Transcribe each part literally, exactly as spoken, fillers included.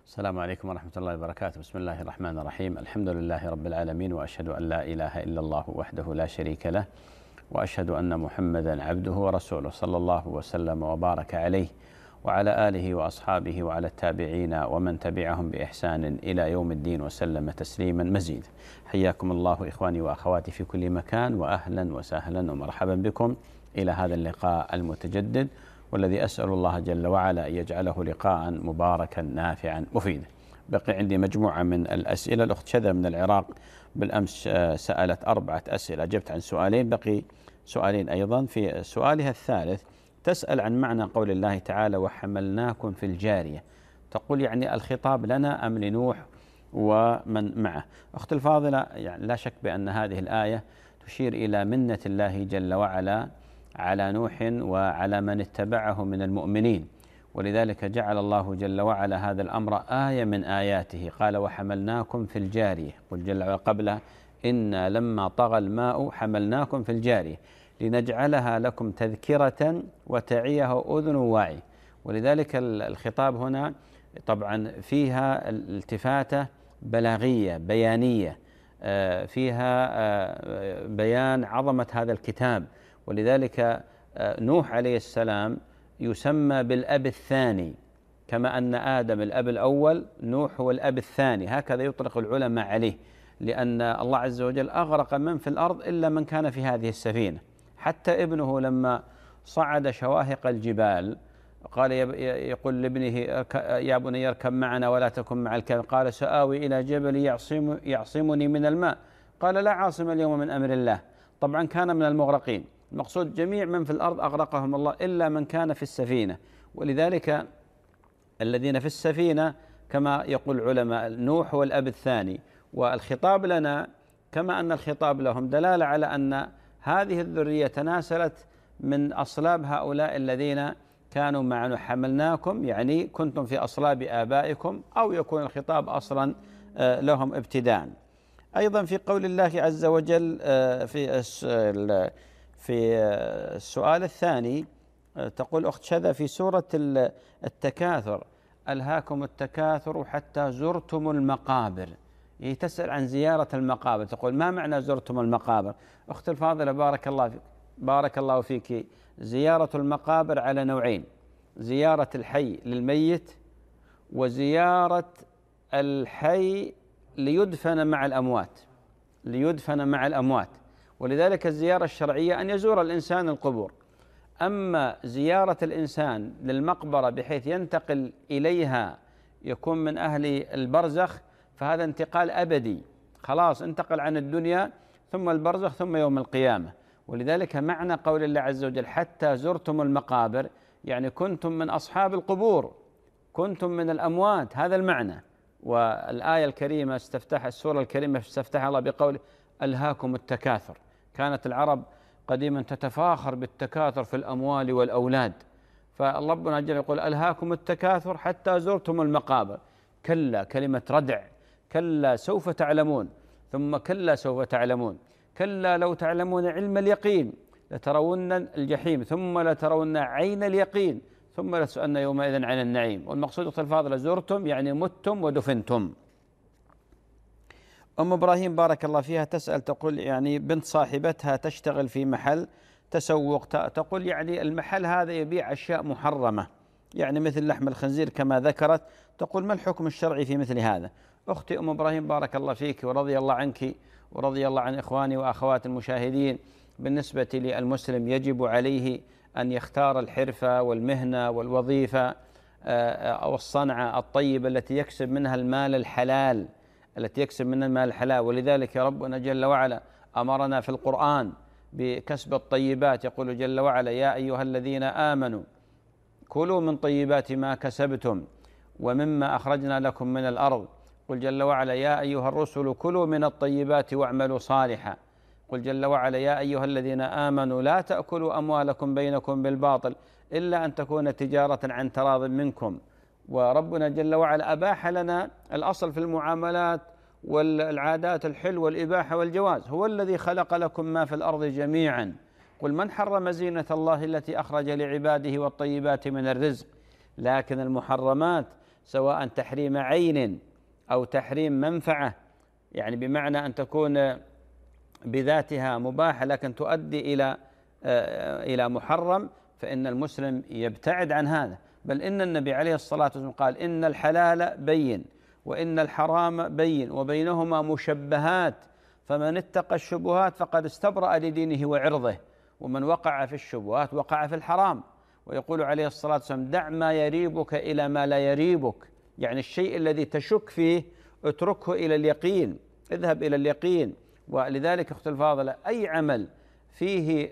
السلام عليكم ورحمة الله وبركاته. بسم الله الرحمن الرحيم. الحمد لله رب العالمين، وأشهد أن لا إله إلا الله وحده لا شريك له، وأشهد أن محمدا عبده ورسوله، صلى الله وسلم وبارك عليه وعلى آله وأصحابه وعلى التابعين ومن تبعهم بإحسان إلى يوم الدين وسلم تسليما مزيدا. حياكم الله إخواني وأخواتي في كل مكان، وأهلا وسهلا ومرحبا بكم إلى هذا اللقاء المتجدد، والذي أسأل الله جل وعلا أن يجعله لقاء مباركا نافعا مفيدا. بقي عندي مجموعة من الأسئلة. الأخت شذا من العراق بالأمس سألت أربعة أسئلة، أجبت عن سؤالين، بقي سؤالين أيضا. في سؤالها الثالث تسأل عن معنى قول الله تعالى وحملناكم في الجارية، تقول يعني الخطاب لنا أم لنوح ومن معه؟ أخت الفاضلة، يعني لا شك بأن هذه الآية تشير إلى منة الله جل وعلا على نوح وعلى من اتبعه من المؤمنين، ولذلك جعل الله جل وعلا هذا الأمر آية من آياته. قال وحملناكم في الجارية، قل جل وعلا قبله إنا لما طغى الماء حملناكم في الجارية لنجعلها لكم تذكرة وتعيها أذن واعي. ولذلك الخطاب هنا طبعا فيها التفاتة بلاغية بيانية، فيها بيان عظمة هذا الكتاب. ولذلك نوح عليه السلام يسمى بالأب الثاني، كما أن آدم الأب الأول، نوح هو الأب الثاني، هكذا يطلق العلماء عليه، لأن الله عز وجل أغرق من في الأرض إلا من كان في هذه السفينة. حتى ابنه لما صعد شواهق الجبال قال يقول لابنه يا بني اركب معنا ولا تكن مع الكافرين، قال سآوي إلى جبل يعصم يعصمني من الماء، قال لا عاصم اليوم من أمر الله. طبعا كان من المغرقين، المقصود جميع من في الأرض أغرقهم الله إلا من كان في السفينة. ولذلك الذين في السفينة كما يقول العلماء نوح هو الأب الثاني، والخطاب لنا كما أن الخطاب لهم دلالة على أن هذه الذرية تناسلت من أصلاب هؤلاء الذين كانوا معنا. حملناكم يعني كنتم في أصلاب آبائكم، أو يكون الخطاب أصلا لهم ابتداء. أيضا في قول الله عز وجل في في السؤال الثاني تقول أخت شذا في سورة التكاثر ألهاكم التكاثر حتى زرتم المقابر، هي تسأل عن زيارة المقابر، تقول ما معنى زرتم المقابر؟ أخت الفاضلة بارك الله فيك بارك الله فيك زيارة المقابر على نوعين: زيارة الحي للميت، وزيارة الحي ليدفن مع الأموات ليدفن مع الأموات ولذلك الزيارة الشرعية أن يزور الإنسان القبور. أما زيارة الإنسان للمقبرة بحيث ينتقل إليها يكون من أهل البرزخ، فهذا انتقال أبدي، خلاص انتقل عن الدنيا ثم البرزخ ثم يوم القيامة. ولذلك معنى قول الله عز وجل حتى زرتم المقابر يعني كنتم من أصحاب القبور، كنتم من الأموات، هذا المعنى. والآية الكريمة استفتح السورة الكريمة استفتح الله بقول ألهاكم التكاثر. كانت العرب قديما تتفاخر بالتكاثر في الأموال والأولاد، فربنا جل يقول ألهاكم التكاثر حتى زرتم المقابر. كلا، كلمة ردع، كلا سوف تعلمون، ثم كلا سوف تعلمون، كلا لو تعلمون علم اليقين لترون الجحيم ثم لترون عين اليقين ثم لتسألن يومئذ عن النعيم. والمقصود أخت الفاضلة زرتم يعني متم ودفنتم. أم إبراهيم بارك الله فيها تسأل تقول يعني بنت صاحبتها تشتغل في محل تسوق، تقول يعني المحل هذا يبيع أشياء محرمة يعني مثل لحم الخنزير كما ذكرت، تقول ما الحكم الشرعي في مثل هذا؟ أختي أم إبراهيم بارك الله فيك ورضي الله عنك ورضي الله عن إخواني وأخوات المشاهدين، بالنسبة للمسلم يجب عليه أن يختار الحرفة والمهنة والوظيفة أو الصنعة الطيبة التي يكسب منها المال الحلال التي يكسب منها المال الحلال. ولذلك ربنا جل وعلا أمرنا في القرآن بكسب الطيبات، يقول جل وعلا يا أيها الذين آمنوا كلوا من طيبات ما كسبتم ومما أخرجنا لكم من الأرض. قل جل وعلا يا أيها الرسل كلوا من الطيبات واعملوا صالحا. قل جل وعلا يا أيها الذين آمنوا لا تأكلوا أموالكم بينكم بالباطل إلا أن تكون تجارة عن تراض منكم. وربنا جل وعلا أباح لنا الأصل في المعاملات والعادات الحل والإباحة والجواز، هو الذي خلق لكم ما في الأرض جميعا. قل من حرم زينة الله التي أخرج لعباده والطيبات من الرزق. لكن المحرمات سواء تحريم عين أو تحريم منفعة، يعني بمعنى أن تكون بذاتها مباحة لكن تؤدي إلى إلى محرم، فإن المسلم يبتعد عن هذا. بل إن النبي عليه الصلاة والسلام قال إن الحلال بين وإن الحرام بين وبينهما مشبهات، فمن اتقى الشبهات فقد استبرأ لدينه وعرضه، ومن وقع في الشبهات وقع في الحرام. ويقول عليه الصلاة والسلام دع ما يريبك إلى ما لا يريبك، يعني الشيء الذي تشك فيه اتركه إلى اليقين، اذهب إلى اليقين. ولذلك أخت الفاضلة أي عمل فيه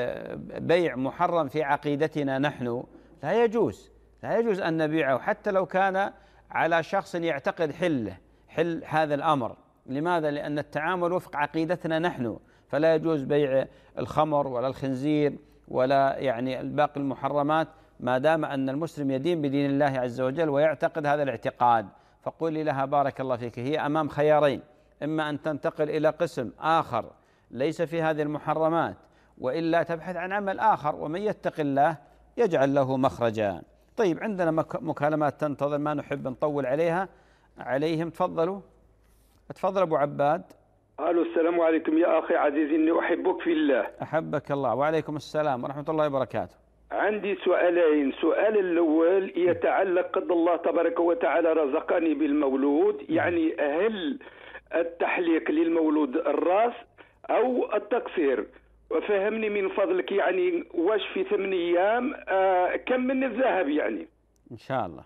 بيع محرم في عقيدتنا نحن لا يجوز، لا يجوز أن نبيعه حتى لو كان على شخص يعتقد حله حل هذا الأمر. لماذا؟ لأن التعامل وفق عقيدتنا نحن، فلا يجوز بيع الخمر ولا الخنزير ولا يعني باقي المحرمات ما دام أن المسلم يدين بدين الله عز وجل ويعتقد هذا الاعتقاد. فقولي لها بارك الله فيك هي أمام خيارين، إما أن تنتقل إلى قسم آخر ليس في هذه المحرمات، وإلا تبحث عن عمل آخر، ومن يتق الله يجعل له مخرجا. طيب عندنا مكالمات تنتظر ما نحب نطول عليها عليهم. تفضلوا تفضل أبو عباد. الو السلام عليكم يا أخي عزيزي، إني أحبك في الله. أحبك الله. وعليكم السلام ورحمة الله وبركاته. عندي سؤالين. سؤال الأول يتعلق قد الله تبارك وتعالى رزقني بالمولود، يعني هل التحليق للمولود الرأس أو التقصير؟ وفهمني من فضلك يعني واش في ثمان أيام آه كم من الذهب يعني إن شاء الله.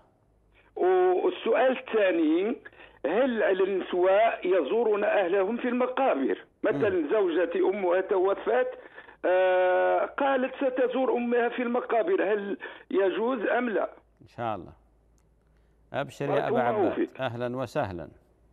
والسؤال الثاني هل على النسوة يزورون أهلهم في المقابر؟ مثلا زوجتي أمها توفت آه قالت ستزور أمها في المقابر، هل يجوز أم لا؟ إن شاء الله. أبشر يا أبا عباد. أهلا وسهلا.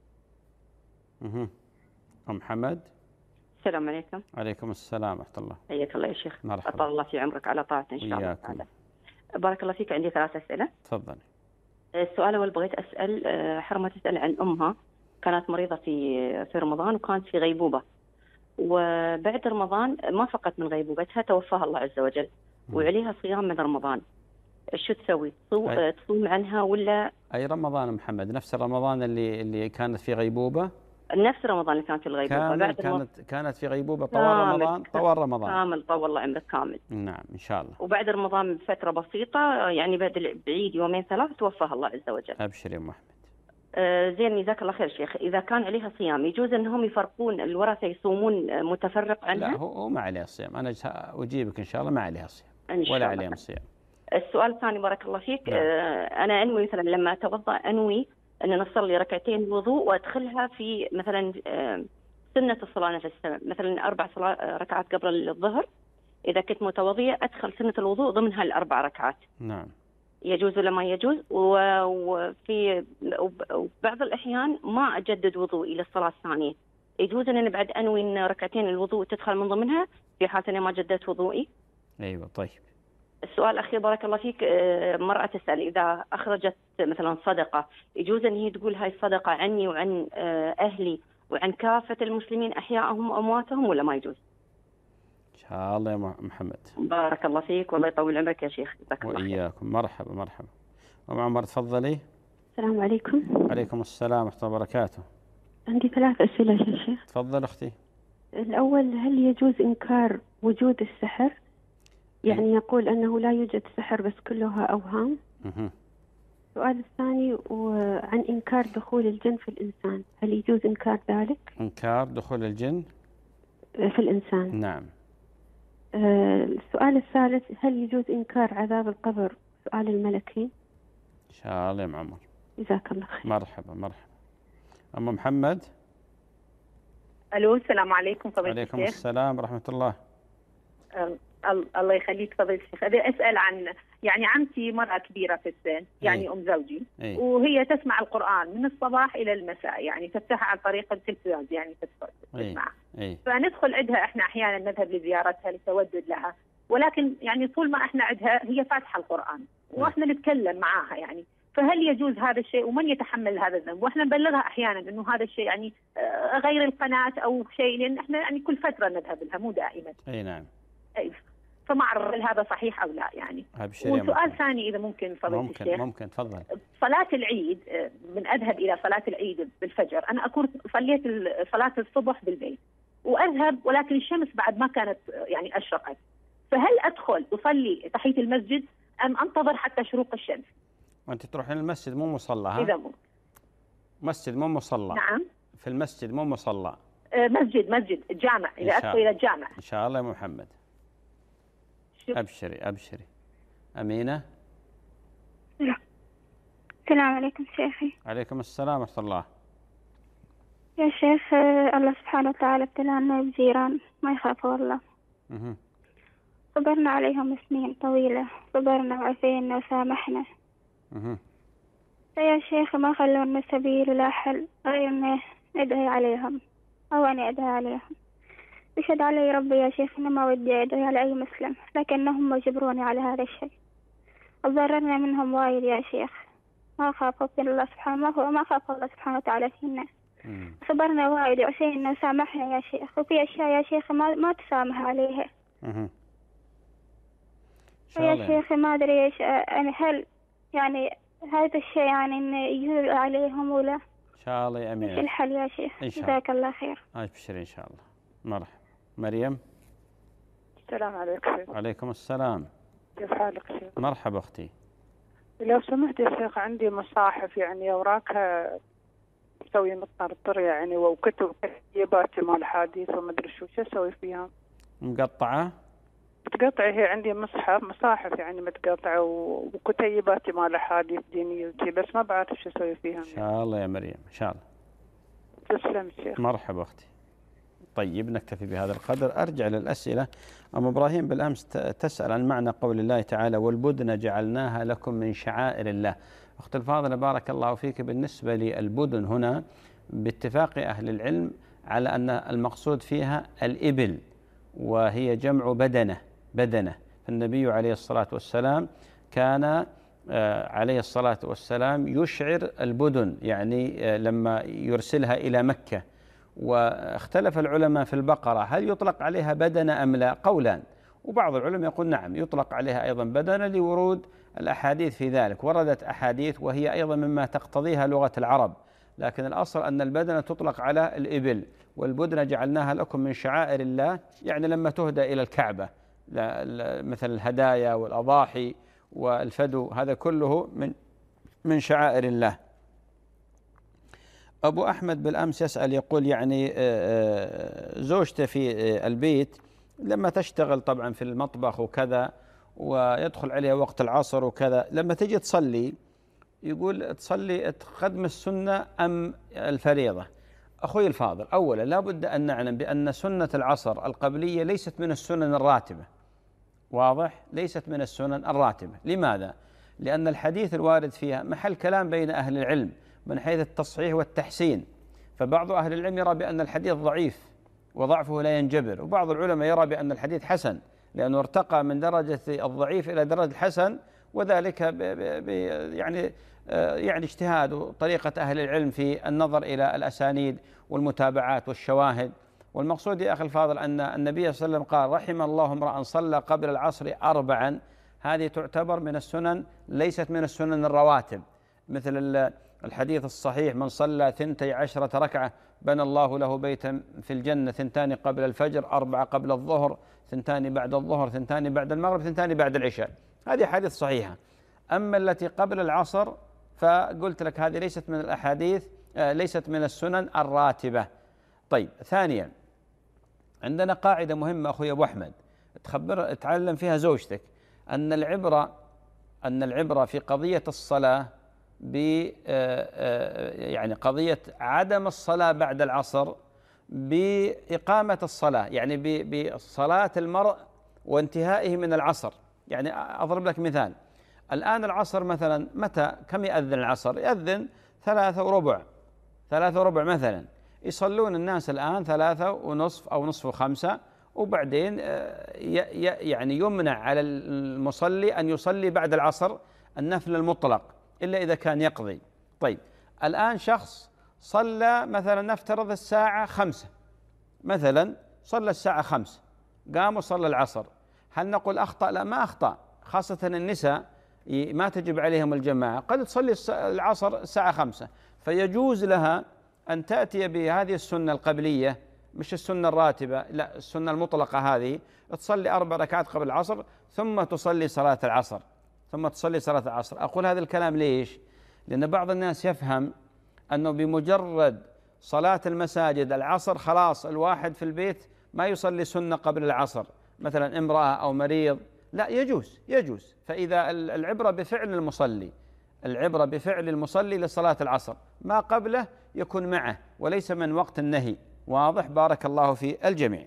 أم محمد. السلام عليكم. عليكم السلام ورحمة الله. حياك الله يا شيخ. مرحبا. أطال الله في عمرك على طاعته إن شاء الله تعالى. بارك الله فيك. عندي ثلاث أسئلة. تفضلي. السؤال الأول بغيت أسأل حرمة تسأل عن أمها، كانت مريضة في في رمضان وكانت في غيبوبة، وبعد رمضان ما فقت من غيبوبتها توفاها الله عز وجل، وعليها صيام من رمضان، شو تسوي؟ تصوم عنها ولا؟ أي رمضان محمد؟ نفس رمضان اللي اللي كانت في غيبوبة؟ نفس رمضان اللي كانت في الغيبوبة. كانت كانت كانت في غيبوبة طوال رمضان. طوال رمضان كامل. طول الله عمرك كامل. نعم إن شاء الله. وبعد رمضان بفترة بسيطة يعني بعد بعيد يومين ثلاث توفاها الله عز وجل. أبشر يا أم أحمد. آه زين جزاك الله خير شيخ. إذا كان عليها صيام يجوز أنهم يفرقون الورثة يصومون متفرق عنها؟ لا هو ما عليها صيام، أنا أجيبك إن شاء الله ما عليها صيام ولا عليهم صيام. السؤال الثاني بارك الله فيك. نعم. آه أنا أنوي مثلا لما أتوضأ أنوي أن نصلي ركعتين وضوء وأدخلها في مثلا آه سنة الصلاة نفسها، مثلا أربع صلاة ركعات قبل الظهر، إذا كنت متوضية أدخل سنة الوضوء ضمن هالأربع ركعات. نعم. يجوز ولا ما يجوز؟ وفي بعض الأحيان ما أجدد وضوء إلى الصلاة الثانية، يجوز أن أنا بعد أنوي أن ركعتين الوضوء تدخل من ضمنها في حال أنا ما جددت وضوئي؟ أيوة. طيب. السؤال الأخير بارك الله فيك. مرأة تسأل إذا أخرجت مثلا صدقة يجوز أن هي تقول هاي الصدقة عني وعن أهلي وعن كافة المسلمين أحياءهم وأمواتهم ولا ما يجوز؟ إن شاء الله يا محمد. بارك الله فيك والله يطول عمرك يا شيخ. وإياكم. مرحبا مرحبا. أم عمر تفضلي. السلام عليكم. عليكم السلام ورحمة الله وبركاته. عندي ثلاث أسئلة يا شيخ. تفضل أختي. الأول هل يجوز إنكار وجود السحر؟ يعني يقول أنه لا يوجد سحر بس كلها أوهام. مه. السؤال الثاني عن إنكار دخول الجن في الإنسان، هل يجوز إنكار ذلك؟ إنكار دخول الجن في الإنسان. نعم. آه السؤال الثالث هل يجوز إنكار عذاب القبر سؤال الملكين؟ إن شاء الله يا معمر. جزاك الله خير. مرحبا مرحبا. أم محمد. ألو السلام عليكم فضيلة الشيخ. عليكم السلام ورحمة الله. أه الله يخليك فضيلة الشيخ. أبي أسأل عن يعني عمتي مرأة كبيرة في السن يعني أي. أم زوجي أي. وهي تسمع القرآن من الصباح إلى المساء، يعني تفتحها عن طريق التلفزيون يعني تسمع. فندخل عندها إحنا أحيانا نذهب لزيارتها لتودد لها، ولكن يعني طول ما إحنا عندها هي فاتحة القرآن وإحنا نتكلم معاها يعني، فهل يجوز هذا الشيء ومن يتحمل هذا الذنب؟ واحنا نبلغها احيانا انه هذا الشيء يعني غير القناه او شيء، لان احنا يعني كل فتره نذهب لها مو دائما. اي نعم. اي فما أعرف هل هذا صحيح أو لا يعني. وسؤال ثاني إذا ممكن فضيلة ممكن الشيخ. ممكن تفضل. صلاة العيد، من أذهب إلى صلاة العيد بالفجر، أنا أكون صليت صلاة الصبح بالبيت وأذهب، ولكن الشمس بعد ما كانت يعني أشرقت، فهل أدخل أصلي تحية المسجد أم أنتظر حتى شروق الشمس؟ وأنت تروحين المسجد مو مصلى ها؟ إذا ممكن. مسجد مو مصلى. نعم. في المسجد مو مصلى. مسجد مسجد الجامع، إذا أدخل إلى الجامع. إن شاء الله يا محمد. أبشري أبشري. أمينة. السلام عليكم شيخي. عليكم السلام ورحمة الله. يا شيخ، الله سبحانه وتعالى ابتلانا بجيران ما يخافوا الله. اها. صبرنا عليهم سنين طويلة، صبرنا وعفينا وسامحنا. اها. فيا شيخ ما خلونا سبيل ولا حل غير اني ادعي عليهم او اني ادعي عليهم. يشهد علي ربي يا شيخ إنه ما ودي أدعي على أي مسلم، لكنهم يجبروني على هذا الشيء. ضررنا منهم وايد يا شيخ، ما خافوا في الله سبحانه وتعالى، ما خاف الله سبحانه وتعالى فينا. صبرنا وايد وعسينا وسامحنا يا شيخ، وفي أشياء يا شيخ ما ما تسامح عليها. يا شيخ ما أدري إيش يعني، هل يعني هذا الشيء يعني إنه يجوز عليهم ولا؟ إن شاء الله يا أمينة. إيش الحل يا شيخ؟ جزاك الله خير. أبشري إن شاء الله. مرحبا. مريم. السلام عليكم. عليكم السلام. كيف حالك شيخ؟ مرحبا أختي. لو سمحت يا شيخ، عندي مصاحف يعني أوراقها تسوي مطرطر يعني، وكتب كتيبات مال حديث وما أدري شو شو أسوي فيها. مقطعة؟ متقطعة، هي عندي مصحف مصاحف يعني متقطعة وكتيبات مال أحاديث دينية بس ما بعرف شو أسوي فيها. إن شاء الله يا مريم إن شاء الله. تسلم الشيخ. مرحبا أختي. طيب نكتفي بهذا القدر. أرجع للأسئلة. أم إبراهيم بالأمس تسأل عن معنى قول الله تعالى والبدن جعلناها لكم من شعائر الله. أخت الفاضلة بارك الله فيك، بالنسبة للبدن هنا باتفاق أهل العلم على أن المقصود فيها الإبل، وهي جمع بدنة بدنة فالنبي عليه الصلاة والسلام كان عليه الصلاة والسلام يشعر البدن يعني لما يرسلها إلى مكة. واختلف العلماء في البقرة هل يطلق عليها بدنة أم لا؟ قولان، وبعض العلماء يقول نعم يطلق عليها أيضا بدنة لورود الأحاديث في ذلك. وردت أحاديث وهي أيضا مما تقتضيها لغة العرب، لكن الأصل أن البدنة تطلق على الإبل. والبدنة جعلناها لكم من شعائر الله، يعني لما تهدى إلى الكعبة مثل الهدايا والأضاحي والفدو، هذا كله من من شعائر الله. أبو أحمد بالأمس يسأل يقول يعني زوجته في البيت لما تشتغل طبعا في المطبخ وكذا ويدخل عليها وقت العصر وكذا، لما تجي تصلي يقول تصلي تقدم السنة أم الفريضة؟ أخوي الفاضل، أولا لا بد أن نعلم بأن سنة العصر القبلية ليست من السنن الراتبة، واضح؟ ليست من السنن الراتبة. لماذا؟ لأن الحديث الوارد فيها محل كلام بين أهل العلم من حيث التصحيح والتحسين، فبعض أهل العلم يرى بأن الحديث ضعيف وضعفه لا ينجبر، وبعض العلماء يرى بأن الحديث حسن لأنه ارتقى من درجة الضعيف إلى درجة الحسن، وذلك ب ب يعني يعني اجتهاد وطريقة أهل العلم في النظر إلى الأسانيد والمتابعات والشواهد. والمقصود يا أخي الفاضل أن النبي صلى الله عليه وسلم قال رحم الله امرأ صلى قبل العصر أربعا، هذه تعتبر من السنن ليست من السنن الرواتب، مثل الحديث الصحيح من صلى ثنتي عشرة ركعة بنى الله له بيتا في الجنة، ثنتان قبل الفجر، أربعة قبل الظهر، ثنتان بعد الظهر، ثنتان بعد المغرب، ثنتان بعد العشاء. هذه حديث صحيحة. أما التي قبل العصر فقلت لك هذه ليست من الأحاديث آه ليست من السنن الراتبة. طيب ثانيا عندنا قاعدة مهمة أخوي أبو أحمد تخبر تعلم فيها زوجتك، أن العبرة أن العبرة في قضية الصلاة ب يعني قضية عدم الصلاة بعد العصر بإقامة الصلاة، يعني بصلاة المرء وانتهائه من العصر. يعني أضرب لك مثال، الآن العصر مثلا متى كم يأذن العصر؟ يأذن ثلاثة وربع ثلاثة وربع مثلا، يصلون الناس الآن ثلاثة ونصف أو نصف وخمسة، وبعدين يعني يمنع على المصلي أن يصلي بعد العصر النفل المطلق إلا إذا كان يقضي. طيب الآن شخص صلى مثلا نفترض الساعة خمسة مثلا، صلى الساعة خمسة قام وصلى العصر، هل نقول أخطأ؟ لا، ما أخطأ، خاصة النساء ما تجب عليهم الجماعة، قد تصلي العصر الساعة خمسة، فيجوز لها أن تأتي بهذه السنة القبلية، مش السنة الراتبة، لا السنة المطلقة هذه، تصلي أربع ركعات قبل العصر ثم تصلي صلاة العصر ثم تصلي صلاة العصر. أقول هذا الكلام ليش؟ لأن بعض الناس يفهم أنه بمجرد صلاة المساجد العصر خلاص الواحد في البيت ما يصلي سنة قبل العصر، مثلا امرأة أو مريض، لا، يجوز يجوز. فإذا العبرة بفعل المصلي، العبرة بفعل المصلي لصلاة العصر، ما قبله يكون معه وليس من وقت النهي. واضح؟ بارك الله في الجميع.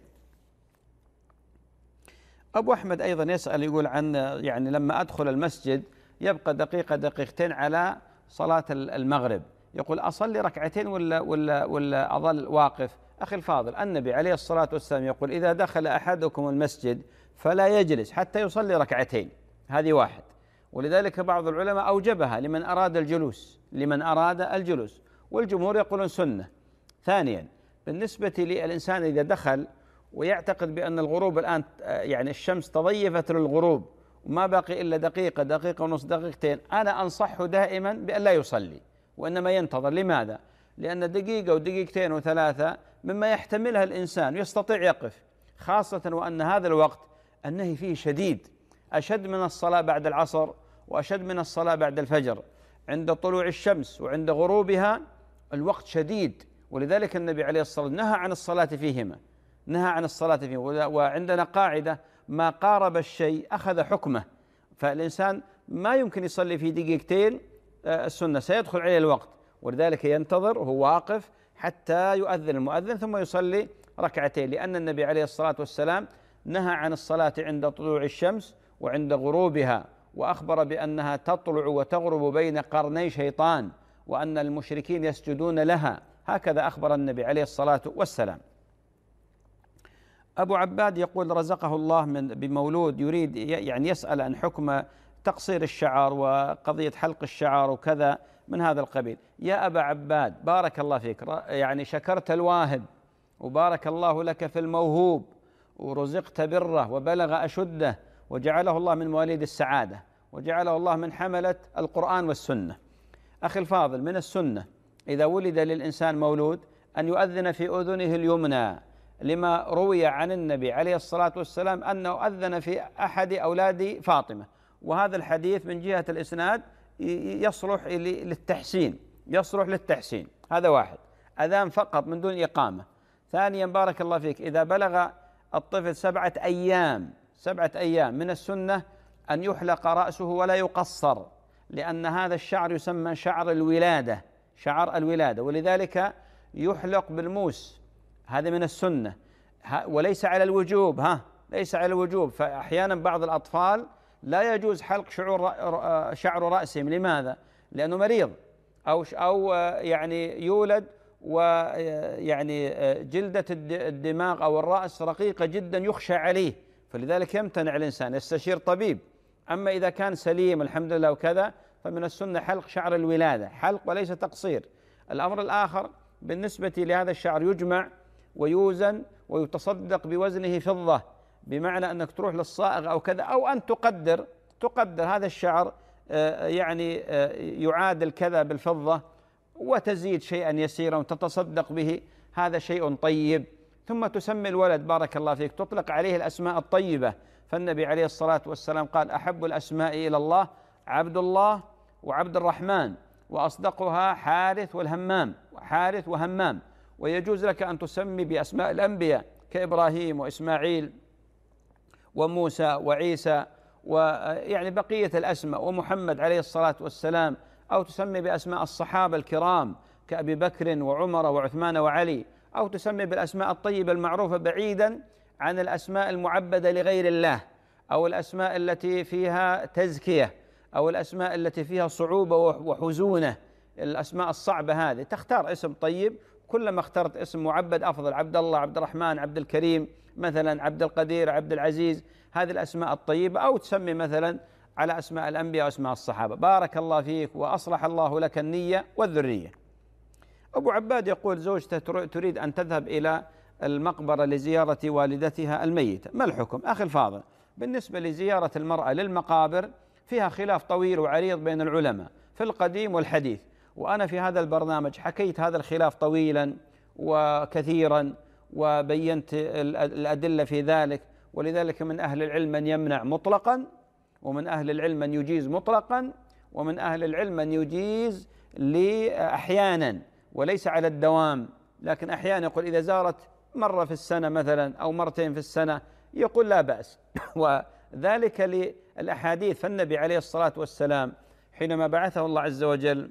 أبو أحمد أيضا يسأل، يقول عن يعني لما أدخل المسجد يبقى دقيقة دقيقتين على صلاة المغرب، يقول أصلي ركعتين ولا ولا ولا أظل واقف؟ أخي الفاضل، النبي عليه الصلاة والسلام يقول إذا دخل أحدكم المسجد فلا يجلس حتى يصلي ركعتين، هذه واحد. ولذلك بعض العلماء أوجبها لمن أراد الجلوس، لمن أراد الجلوس، والجمهور يقولون سنة. ثانيا، بالنسبة للإنسان إذا دخل ويعتقد بأن الغروب الآن يعني الشمس تضيفت للغروب وما باقي إلا دقيقة دقيقة ونص دقيقتين، أنا أنصحه دائما بأن لا يصلي وإنما ينتظر. لماذا؟ لأن دقيقة ودقيقتين وثلاثة مما يحتملها الإنسان يستطيع يقف، خاصة وأن هذا الوقت النهي فيه شديد، أشد من الصلاة بعد العصر وأشد من الصلاة بعد الفجر. عند طلوع الشمس وعند غروبها الوقت شديد، ولذلك النبي عليه الصلاة والسلام نهى عن الصلاة فيهما، نهى عن الصلاة فيهما. وعندنا قاعدة ما قارب الشيء أخذ حكمه، فالإنسان ما يمكن يصلي في دقيقتين السنة، سيدخل عليه الوقت، ولذلك ينتظر وهو واقف حتى يؤذن المؤذن ثم يصلي ركعتين، لأن النبي عليه الصلاة والسلام نهى عن الصلاة عند طلوع الشمس وعند غروبها، وأخبر بأنها تطلع وتغرب بين قرني شيطان، وأن المشركين يسجدون لها، هكذا أخبر النبي عليه الصلاة والسلام. أبو عباد يقول رزقه الله من بمولود يريد يعني يسأل عن حكم تقصير الشعر وقضية حلق الشعر وكذا من هذا القبيل. يا أبا عباد بارك الله فيك، يعني شكرت الواهب وبارك الله لك في الموهوب ورزقت بره وبلغ أشده وجعله الله من مواليد السعادة وجعله الله من حملة القرآن والسنة. أخي الفاضل، من السنة إذا ولد للإنسان مولود أن يؤذن في أذنه اليمنى، لما روي عن النبي عليه الصلاة والسلام أنه أذن في أحد أولاد فاطمة، وهذا الحديث من جهة الإسناد يصلح للتحسين، يصلح للتحسين. هذا واحد، أذان فقط من دون إقامة. ثانيا بارك الله فيك، إذا بلغ الطفل سبعة أيام سبعة أيام من السنة أن يحلق رأسه ولا يقصر، لأن هذا الشعر يسمى شعر الولادة، شعر الولادة، ولذلك يحلق بالموس، هذا من السنة وليس على الوجوب، ها ليس على الوجوب. فأحيانا بعض الأطفال لا يجوز حلق شعور شعر رأسهم. لماذا؟ لأنه مريض أو أو يعني يولد ويعني جلدة الدماغ أو الرأس رقيقة جدا يخشى عليه، فلذلك يمتنع الإنسان، يستشير طبيب. أما إذا كان سليم الحمد لله وكذا فمن السنة حلق شعر الولادة، حلق وليس تقصير. الأمر الآخر بالنسبة لهذا الشعر يجمع ويوزن ويتصدق بوزنه فضة، بمعنى أنك تروح للصائغ أو كذا، أو أن تقدر تقدر هذا الشعر يعني يعادل كذا بالفضة وتزيد شيئا يسيرا وتتصدق به، هذا شيء طيب. ثم تسمي الولد بارك الله فيك، تطلق عليه الأسماء الطيبة، فالنبي عليه الصلاة والسلام قال أحب الأسماء إلى الله عبد الله وعبد الرحمن، وأصدقها حارث والهمام، حارث وهمام. ويجوز لك أن تسمي بأسماء الأنبياء كإبراهيم وإسماعيل وموسى وعيسى ويعني بقية الأسماء ومحمد عليه الصلاة والسلام، أو تسمي بأسماء الصحابة الكرام كأبي بكر وعمر وعثمان وعلي، أو تسمي بالأسماء الطيبة المعروفة بعيدا عن الأسماء المعبدة لغير الله، أو الأسماء التي فيها تزكية، أو الأسماء التي فيها صعوبة وحزونة، الأسماء الصعبة هذه. تختار اسم طيب، كلما اخترت اسم معبد أفضل، عبد الله، عبد الرحمن، عبد الكريم مثلا، عبد القدير، عبد العزيز، هذه الأسماء الطيبة. أو تسمي مثلا على أسماء الأنبياء وأسماء الصحابة. بارك الله فيك وأصلح الله لك النية والذرية. أبو عباد يقول زوجته تريد أن تذهب إلى المقبرة لزيارة والدتها الميتة، ما الحكم؟ أخي الفاضل، بالنسبة لزيارة المرأة للمقابر فيها خلاف طويل وعريض بين العلماء في القديم والحديث، وأنا في هذا البرنامج حكيت هذا الخلاف طويلا وكثيرا وبينت الأدلة في ذلك. ولذلك من أهل العلم من يمنع مطلقا، ومن أهل العلم من يجيز مطلقا، ومن أهل العلم من يجيز لأحيانا وليس على الدوام، لكن أحيانا يقول إذا زارت مرة في السنة مثلا أو مرتين في السنة يقول لا بأس. وذلك للأحاديث، فالنبي عليه الصلاة والسلام حينما بعثه الله عز وجل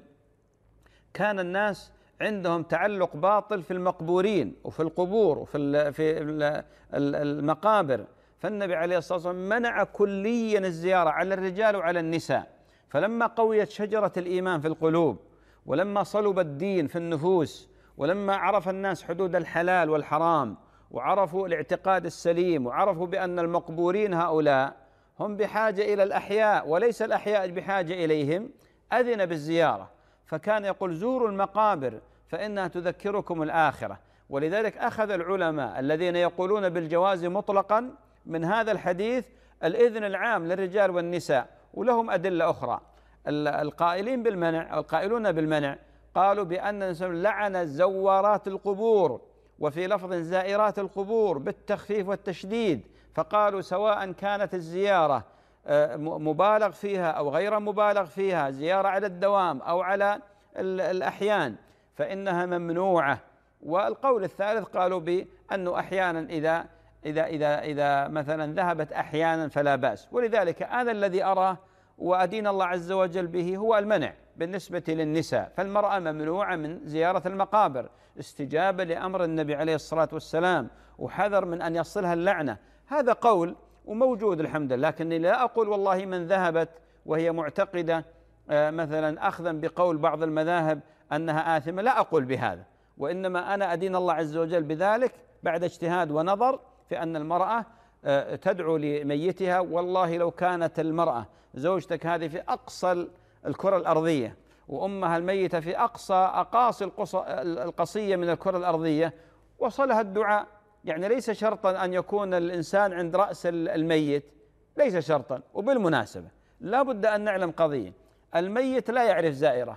كان الناس عندهم تعلق باطل في المقبورين وفي القبور وفي في المقابر، فالنبي عليه الصلاة والسلام منع كليا الزيارة على الرجال وعلى النساء. فلما قويت شجرة الإيمان في القلوب، ولما صلب الدين في النفوس، ولما عرف الناس حدود الحلال والحرام، وعرفوا الاعتقاد السليم، وعرفوا بأن المقبورين هؤلاء هم بحاجة إلى الأحياء وليس الأحياء بحاجة إليهم، أذن بالزيارة. فكان يقول زوروا المقابر فإنها تذكركم الآخرة. ولذلك أخذ العلماء الذين يقولون بالجواز مطلقا من هذا الحديث الإذن العام للرجال والنساء، ولهم أدلة أخرى. القائلين بالمنع، القائلون بالمنع قالوا بأن لعن زوارات القبور، وفي لفظ زائرات القبور بالتخفيف والتشديد، فقالوا سواء كانت الزيارة مبالغ فيها أو غير مبالغ فيها، زيارة على الدوام أو على الأحيان، فإنها ممنوعة. والقول الثالث قالوا بأنه أحيانا إذا إذا إذا إذا مثلا ذهبت أحيانا فلا بأس. ولذلك أنا الذي أراه وأدين الله عز وجل به هو المنع بالنسبة للنساء، فالمرأة ممنوعة من زيارة المقابر استجابة لأمر النبي عليه الصلاة والسلام، وحذر من أن يصلها اللعنة. هذا قول وموجود الحمد لله، لكني لا أقول والله من ذهبت وهي معتقدة مثلا أخذا بقول بعض المذاهب أنها آثمة، لا أقول بهذا، وإنما أنا أدين الله عز وجل بذلك بعد اجتهاد ونظر في أن المرأة تدعو لميتها. والله لو كانت المرأة زوجتك هذه في أقصى الكرة الأرضية وأمها الميتة في أقصى أقاصي القصية من الكرة الأرضية وصلها الدعاء، يعني ليس شرطا أن يكون الإنسان عند رأس الميت، ليس شرطا. وبالمناسبة لا بد أن نعلم قضية، الميت لا يعرف زائرة،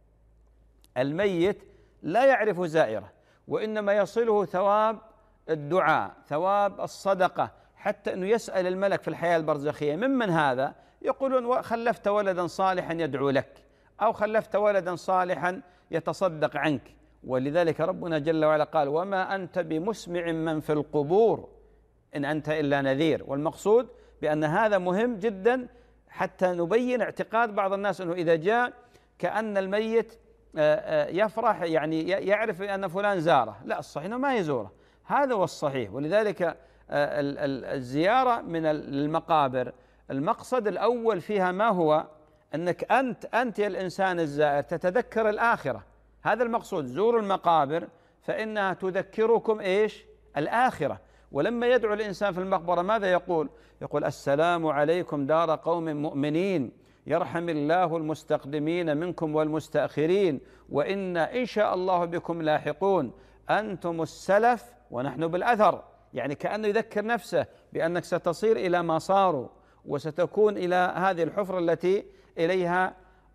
الميت لا يعرف زائرة، وإنما يصله ثواب الدعاء، ثواب الصدقة، حتى أنه يسأل الملك في الحياة البرزخية ممن هذا، يقولون خلفت ولدا صالحا يدعو لك، أو خلفت ولدا صالحا يتصدق عنك. ولذلك ربنا جل وعلا قال وما أنت بمسمع من في القبور إن أنت إلا نذير. والمقصود بأن هذا مهم جدا حتى نبين اعتقاد بعض الناس أنه إذا جاء كأن الميت يفرح، يعني يعرف أن فلان زاره، لا، الصحيح أنه ما يزوره، هذا هو الصحيح. ولذلك الزيارة من المقابر المقصد الأول فيها ما هو؟ أنك أنت أنت الإنسان الزائر تتذكر الآخرة، هذا المقصود. زوروا المقابر فإنها تذكركم إيش؟ الآخرة. ولما يدعو الإنسان في المقبرة ماذا يقول؟ يقول السلام عليكم دار قوم مؤمنين، يرحم الله المستقدمين منكم والمستأخرين، وإن إن شاء الله بكم لاحقون، أنتم السلف ونحن بالأثر. يعني كأنه يذكر نفسه بأنك ستصير إلى ما صاروا، وستكون إلى هذه الحفرة التي إليها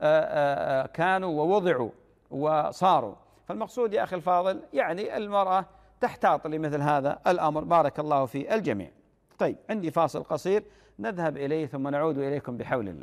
كانوا ووضعوا وصاروا. فالمقصود يا أخي الفاضل يعني المرأة تحتاط لمثل هذا الأمر. بارك الله في الجميع. طيب، عندي فاصل قصير نذهب إليه ثم نعود إليكم بحول الله.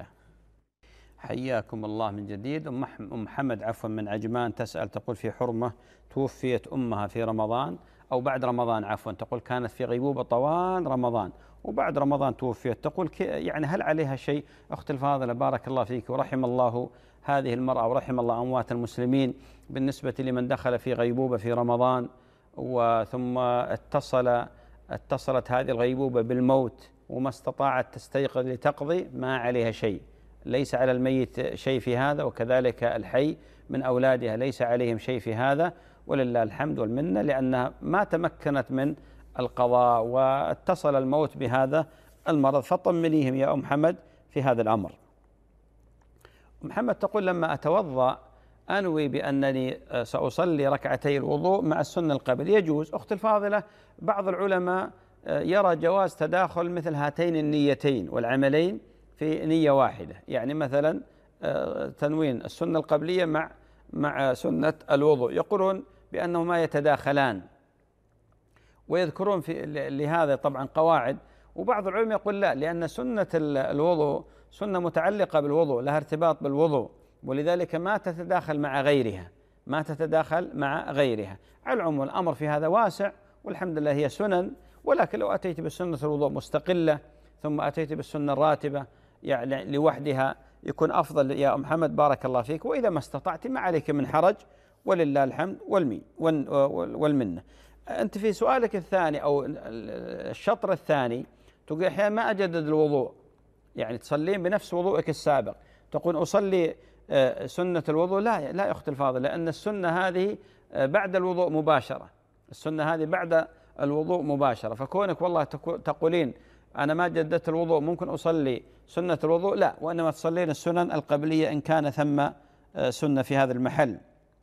حياكم الله من جديد. أم محمد عفوا من عجمان تسأل تقول في حرمة توفيت أمها في رمضان أو بعد رمضان عفوا، تقول كانت في غيبوبة طوال رمضان وبعد رمضان توفيت، تقول يعني هل عليها شيء؟ أخت الفاضلة بارك الله فيك ورحم الله هذه المرأة ورحم الله أموات المسلمين. بالنسبة لمن دخل في غيبوبة في رمضان وثم اتصل اتصلت هذه الغيبوبة بالموت وما استطاعت تستيقظ لتقضي، ما عليها شيء، ليس على الميت شيء في هذا، وكذلك الحي من أولادها ليس عليهم شيء في هذا، ولله الحمد والمنة، لأنها ما تمكنت من القضاء واتصل الموت بهذا المرض. فطمنيهم يا أم محمد في هذا الأمر. محمد تقول لما أتوضأ أنوي بأنني سأصلي ركعتي الوضوء مع السنة القبل، يجوز؟ أخت الفاضلة بعض العلماء يرى جواز تداخل مثل هاتين النيتين والعملين في نية واحدة، يعني مثلا تنوين السنة القبلية مع مع سنة الوضوء، يقولون بأنهما يتداخلان، ويذكرون في لهذا طبعا قواعد. وبعض العلماء يقول لا، لأن سنة الوضوء سنة متعلقة بالوضوء، لها ارتباط بالوضوء، ولذلك ما تتداخل مع غيرها، ما تتداخل مع غيرها. على العموم الأمر في هذا واسع، والحمد لله هي سنن، ولكن لو أتيت بسنة الوضوء مستقلة ثم أتيت بالسنة الراتبة يعني لوحدها يكون أفضل يا أم محمد، بارك الله فيك. وإذا ما استطعت ما عليك من حرج، ولله الحمد والمنة. أنت في سؤالك الثاني أو الشطر الثاني تقول أحيانا ما أجدد الوضوء، يعني تصلين بنفس وضوءك السابق، تقول أصلي سنة الوضوء. لا لا يا أختي الفاضلة، لأن السنة هذه بعد الوضوء مباشرة، السنة هذه بعد الوضوء مباشرة. فكونك والله تقولين أنا ما جددت الوضوء ممكن أصلي سنة الوضوء، لا، وإنما تصلين السنن القبلية إن كان ثم سنة في هذا المحل.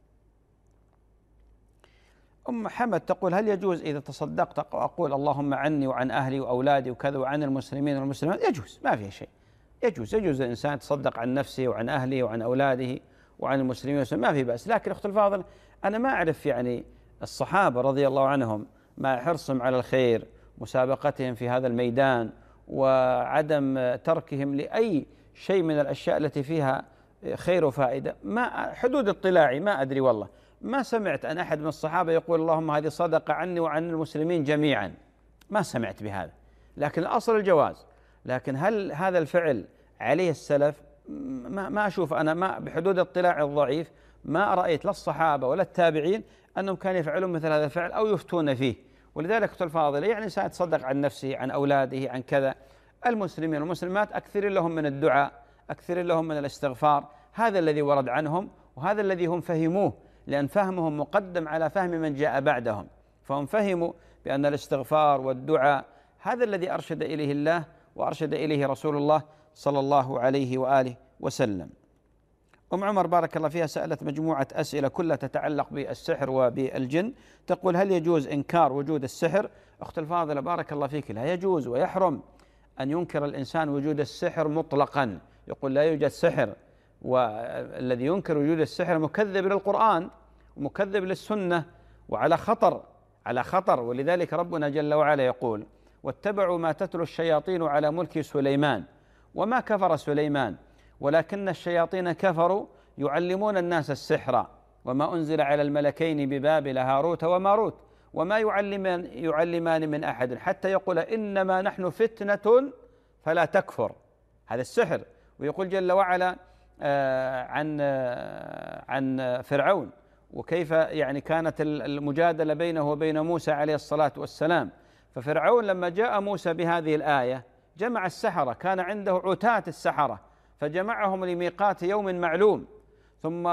أم محمد تقول هل يجوز إذا تصدقت أقول اللهم عني وعن أهلي وأولادي وكذا وعن المسلمين والمسلمات؟ يجوز، ما فيها شيء، يجوز يجوز الإنسان يتصدق عن نفسه وعن أهله وعن أولاده وعن المسلمين والمسلمات، ما في بأس. لكن أخت الفاضل أنا ما أعرف يعني الصحابة رضي الله عنهم مع حرصهم على الخير، مسابقتهم في هذا الميدان، وعدم تركهم لأي شيء من الأشياء التي فيها خير وفائدة، ما حدود اطلاعي ما أدري والله، ما سمعت أن أحد من الصحابة يقول اللهم هذه صدقة عني وعن المسلمين جميعا، ما سمعت بهذا. لكن الأصل الجواز. لكن هل هذا الفعل عليه السلف؟ ما, ما أشوف أنا، ما بحدود اطلاعي الضعيف ما رأيت لا الصحابة ولا التابعين أنهم كانوا يفعلون مثل هذا الفعل أو يفتون فيه. ولذلك أختي الفاضلة يعني إنسان يتصدق عن نفسه عن أولاده عن كذا، المسلمين والمسلمات أكثر لهم من الدعاء، أكثر لهم من الاستغفار، هذا الذي ورد عنهم وهذا الذي هم فهموه، لأن فهمهم مقدم على فهم من جاء بعدهم، فهم فهموا بأن الاستغفار والدعاء هذا الذي أرشد إليه الله وأرشد إليه رسول الله صلى الله عليه وآله وسلم. أم عمر بارك الله فيها سألت مجموعة أسئلة كلها تتعلق بالسحر وبالجن، تقول هل يجوز إنكار وجود السحر؟ أخت الفاضلة بارك الله فيك، لا يجوز ويحرم أن ينكر الإنسان وجود السحر مطلقا، يقول لا يوجد سحر، والذي ينكر وجود السحر مكذب للقرآن ومكذب للسنة وعلى خطر، على خطر. ولذلك ربنا جل وعلا يقول واتبعوا ما تتلو الشياطين على ملك سليمان وما كفر سليمان ولكن الشياطين كفروا يعلمون الناس السحر وما أنزل على الملكين ببابل هاروت وماروت وما يعلمان, يعلمان من أحد حتى يقول إنما نحن فتنة فلا تكفر. هذا السحر. ويقول جل وعلا عن عن فرعون وكيف يعني كانت المجادلة بينه وبين موسى عليه الصلاة والسلام. ففرعون لما جاء موسى بهذه الآية جمع السحرة، كان عنده عتاة السحرة فجمعهم لميقات يوم معلوم. ثم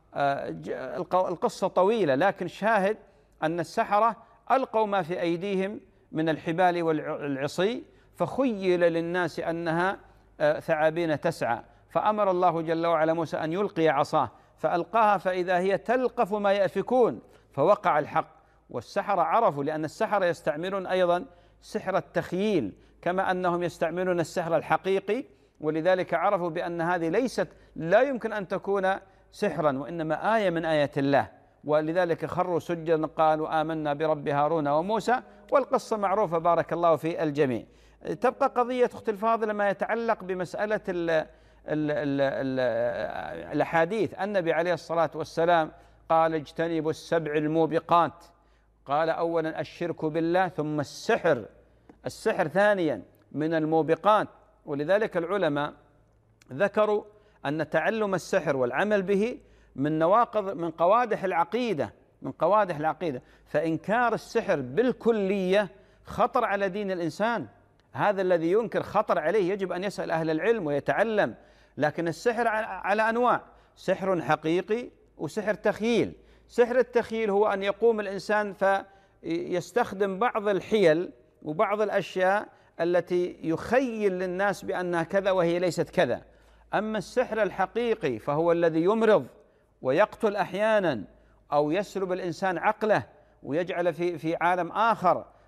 القصة طويلة، لكن شاهد أن السحرة ألقوا ما في أيديهم من الحبال والعصي فخيل للناس أنها ثعابين تسعى، فأمر الله جل وعلا موسى أن يلقي عصاه فألقاها فإذا هي تلقف ما يأفكون فوقع الحق. والسحرة عرفوا، لأن السحرة يستعملون أيضا سحر التخييل كما أنهم يستعملون السحر الحقيقي، ولذلك عرفوا بأن هذه ليست لا يمكن أن تكون سحرا وإنما آية من آيات الله، ولذلك خروا سجدا قالوا آمنا برب هارون وموسى. والقصة معروفة بارك الله في الجميع. تبقى قضية أختي الفاضلة ما يتعلق بمسألة ال ال ال ال الأحاديث. النبي عليه الصلاة والسلام قال اجتنبوا السبع الموبقات، قال أولا الشرك بالله ثم السحر، السحر ثانيا من الموبقات. ولذلك العلماء ذكروا أن تعلم السحر والعمل به من نواقض من قوادح العقيدة، من قوادح العقيدة. فإنكار السحر بالكلية خطر على دين الإنسان، هذا الذي ينكر خطر عليه، يجب أن يسأل أهل العلم ويتعلم. لكن السحر على أنواع، سحر حقيقي وسحر تخييل. سحر التخييل هو أن يقوم الإنسان فيستخدم بعض الحيل وبعض الأشياء التي يخيل للناس بأنها كذا وهي ليست كذا. أما السحر الحقيقي فهو الذي يمرض ويقتل أحيانا أو يسلب الإنسان عقله ويجعل في في عالم آخر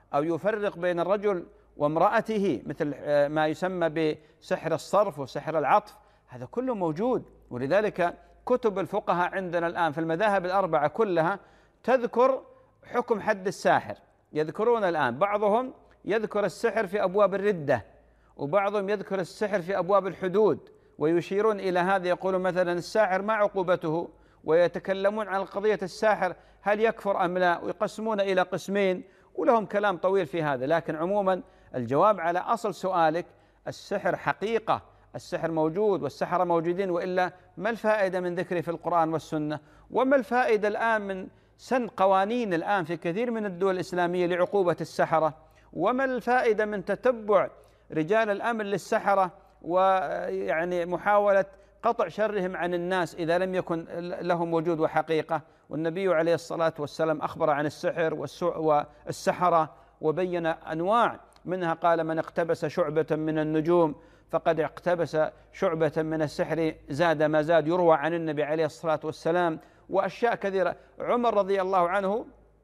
أو يفرق بين الرجل وامرأته، مثل ما يسمى بسحر الصرف وسحر العطف، هذا كله موجود. ولذلك كتب الفقهاء عندنا الآن في المذاهب الأربعة كلها تذكر حكم حد الساحر. يذكرون الآن بعضهم يذكر السحر في أبواب الردة، وبعضهم يذكر السحر في أبواب الحدود، ويشيرون إلى هذا، يقولون مثلا الساحر ما عقوبته، ويتكلمون عن قضية الساحر هل يكفر أم لا، ويقسمون إلى قسمين، ولهم كلام طويل في هذا. لكن عموما الجواب على أصل سؤالك، السحر حقيقة، السحر موجود والسحرة موجودين، وإلا ما الفائدة من ذكره في القرآن والسنة؟ وما الفائدة الآن من سن قوانين الآن في كثير من الدول الإسلامية لعقوبة السحرة؟ وما الفائدة من تتبع رجال الأمر للسحرة ويعني محاولة قطع شرهم عن الناس إذا لم يكن لهم وجود وحقيقة؟ والنبي عليه الصلاة والسلام أخبر عن السحر والسحرة وبين أنواع منها، قال من اقتبس شعبة من النجوم فقد اقتبس شعبة من السحر زاد ما زاد، يروى عن النبي عليه الصلاة والسلام. وأشياء كثيرة. عمر رضي الله عنه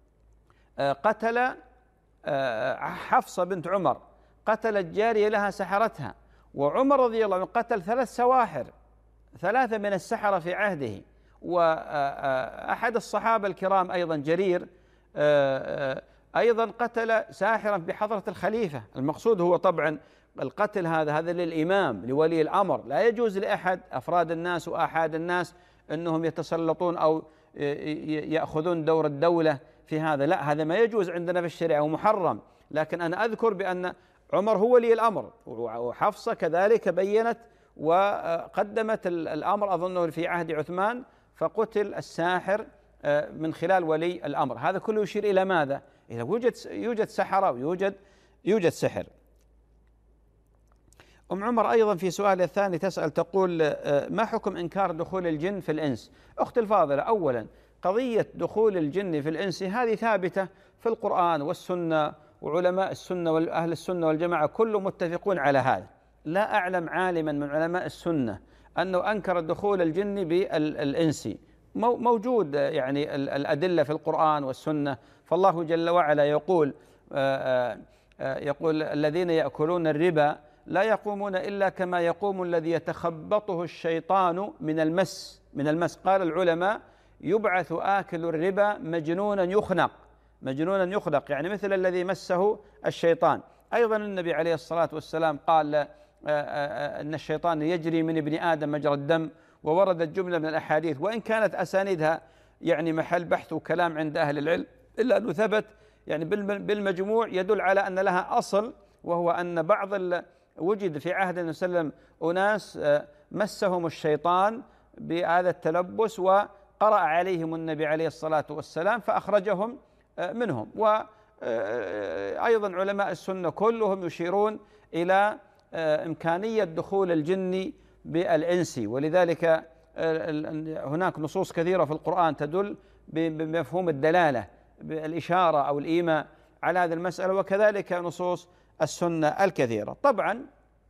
قتل حفصة بنت عمر، قتلت جارية لها سحرتها، وعمر رضي الله عنه قتل ثلاث سواحر، ثلاثة من السحرة في عهده. وأحد الصحابة الكرام أيضا جرير أيضا قتل ساحرا بحضرة الخليفة. المقصود هو طبعا القتل هذا هذا للإمام لولي الأمر، لا يجوز لأحد أفراد الناس وآحاد الناس أنهم يتسلطون أو يأخذون دور الدولة في هذا، لا، هذا ما يجوز عندنا في الشريعة ومحرم. لكن أنا أذكر بأن عمر هو ولي الأمر، وحفصة كذلك بينت وقدمت الأمر أظنه في عهد عثمان، فقتل الساحر من خلال ولي الأمر. هذا كله يشير إلى ماذا؟ إلى وجد يوجد سحرة ويوجد يوجد سحر. أم عمر أيضا في سؤال الثاني تسأل تقول ما حكم إنكار دخول الجن في الإنس؟ أختي الفاضلة، أولا قضية دخول الجن في الإنس هذه ثابتة في القرآن والسنة، وعلماء السنة وأهل السنة والجماعة كلهم متفقون على هذا. لا أعلم عالما من علماء السنة أنه أنكر دخول الجن بالإنس. موجود يعني الأدلة في القرآن والسنة. فالله جل وعلا يقول يقول الذين يأكلون الربا لا يقومون إلا كما يقوم الذي يتخبطه الشيطان من المس من المس قال العلماء يبعث آكل الربا مجنونا يخنق مجنونا يخنق يعني مثل الذي مسه الشيطان. أيضا النبي عليه الصلاة والسلام قال أن الشيطان يجري من ابن آدم مجرى الدم، ووردت جملة من الأحاديث وإن كانت أسانيدها يعني محل بحث وكلام عند أهل العلم، إلا أنه ثبت يعني بالمجموع يدل على أن لها أصل، وهو أن بعض وجد في عهد النبي صلى الله عليه وسلم أناس مسهم الشيطان بهذا التلبس، وقرأ عليهم النبي عليه الصلاة والسلام فأخرجهم منهم. وأيضا علماء السنة كلهم يشيرون إلى إمكانية دخول الجن بالإنس، ولذلك هناك نصوص كثيرة في القرآن تدل بمفهوم الدلالة بالإشارة أو الإيماء على هذه المسألة، وكذلك نصوص السنة الكثيرة. طبعا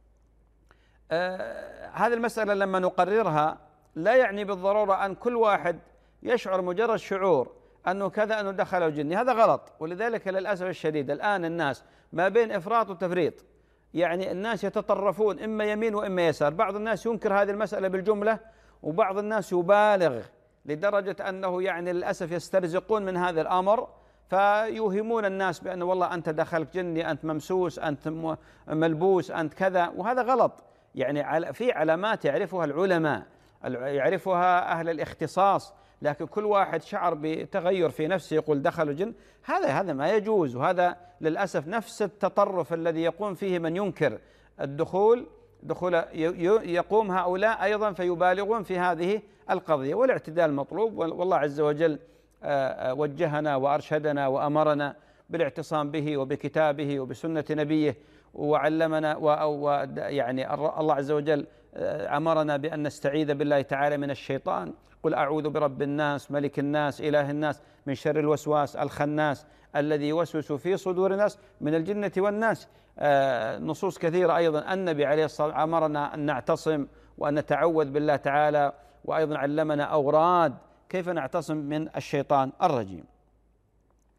آه هذه المسألة لما نقررها لا يعني بالضرورة أن كل واحد يشعر مجرد شعور أنه كذا أنه دخل جني، هذا غلط. ولذلك للأسف الشديد الآن الناس ما بين إفراط وتفريط، يعني الناس يتطرفون إما يمين وإما يسار. بعض الناس ينكر هذه المسألة بالجملة، وبعض الناس يبالغ لدرجة أنه يعني للأسف يسترزقون من هذا الأمر، فيوهمون الناس بأن والله أنت دخلك جني، أنت ممسوس، أنت ملبوس، أنت كذا، وهذا غلط. يعني في علامات يعرفها العلماء، يعرفها أهل الاختصاص، لكن كل واحد شعر بتغير في نفسه يقول دخل جن، هذا هذا ما يجوز. وهذا للأسف نفس التطرف الذي يقوم فيه من ينكر الدخول دخول يقوم هؤلاء أيضا فيبالغون في هذه القضية. والاعتدال مطلوب، والله عز وجل وجهنا وأرشدنا وأمرنا بالاعتصام به وبكتابه وبسنة نبيه، وعلمنا ويعني الله عز وجل أمرنا بأن نستعيذ بالله تعالى من الشيطان. قل أعوذ برب الناس ملك الناس إله الناس من شر الوسواس الخناس الذي يوسوس في صدور الناس من الجنة والناس. نصوص كثيرة أيضا النبي عليه الصلاة والسلام أمرنا أن نعتصم وأن نتعوذ بالله تعالى، وأيضا علمنا أوراد كيف نعتصم من الشيطان الرجيم.